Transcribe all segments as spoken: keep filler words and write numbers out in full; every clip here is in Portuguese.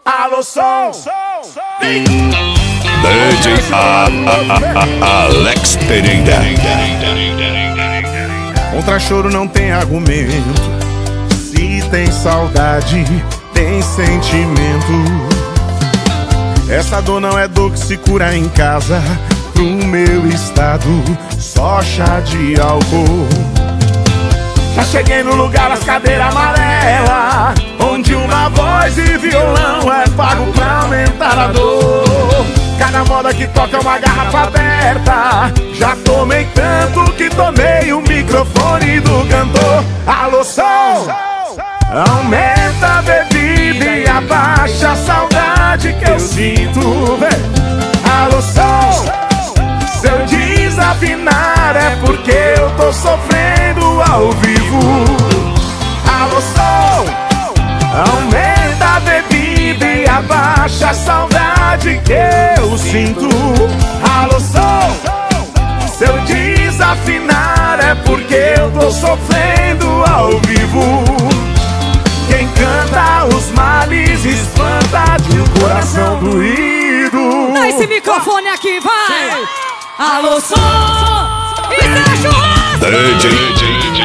Alô, som! D J Alex Pereira. Contra choro não tem argumento. Se tem saudade, tem sentimento. Essa dor não é dor que se cura em casa. Pro meu estado, só chá de álcool. Já cheguei no lugar das cadeiras amarelas, onde uma voz e violão é pago pra aumentar a dor. Cada moda que toca é uma garrafa aberta. Já tomei tanto que tomei o microfone do cantor. Alô, som! Aumenta a bebida e abaixa a saudade que eu sinto. Alô, som! Se eu desafinar é porque eu tô sofrendo ao vivo. Alô, som! Aumenta a bebida e abaixa a saudade que eu sinto. Alô, som! Se eu desafinar é porque eu tô sofrendo ao vivo. Quem canta os males espanta de um coração doído. Dá esse microfone aqui, vai! Alô, som! Isso é churrasco! D J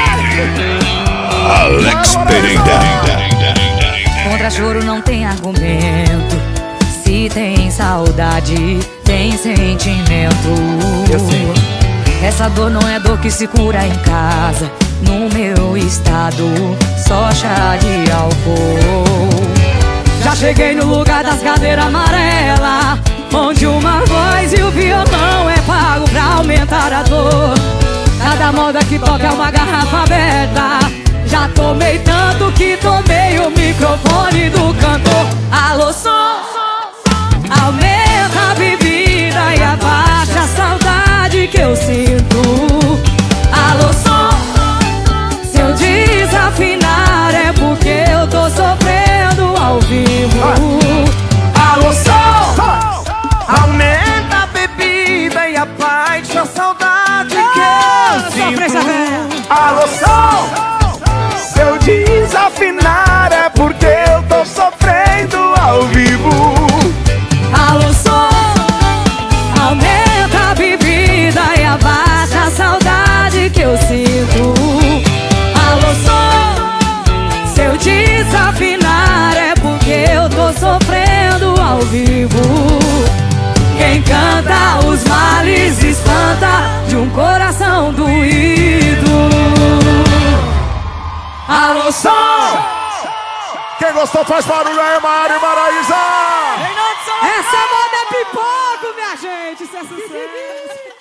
Alex Pereira. Contra choro não tem argumento. Se tem saudade, tem sentimento. Eu sei. Essa dor não é dor que se cura em casa. No meu estado, só chá de álcool. Já cheguei no lugar das cadeiras amarelas, onde uma voz e o violão é pago pra aumentar a dor. Cada moda que toca é uma garrafa aberta. Já tomei tanto que tomei o microfone do cantor. Alô, som! Aumenta a bebida e abaixa a saudade que eu sinto. Alô, som! Se eu desafinar é porque eu tô sofrendo ao vivo. Alô, som! Aumenta a bebida e abaixa a saudade que eu sinto. Alô, som! Se eu desafinar é porque eu tô sofrendo ao vivo. Alô, som! Aumenta a bebida e abaixa a saudade que eu sinto. Alô, som! Se eu desafinar é porque eu tô sofrendo ao vivo. Quem canta os males espanta de um coração doído. Alô, som! Quem gostou faz barulho aí, Mário e Maraísa! Essa moda é pipoco, minha gente, isso é sucesso.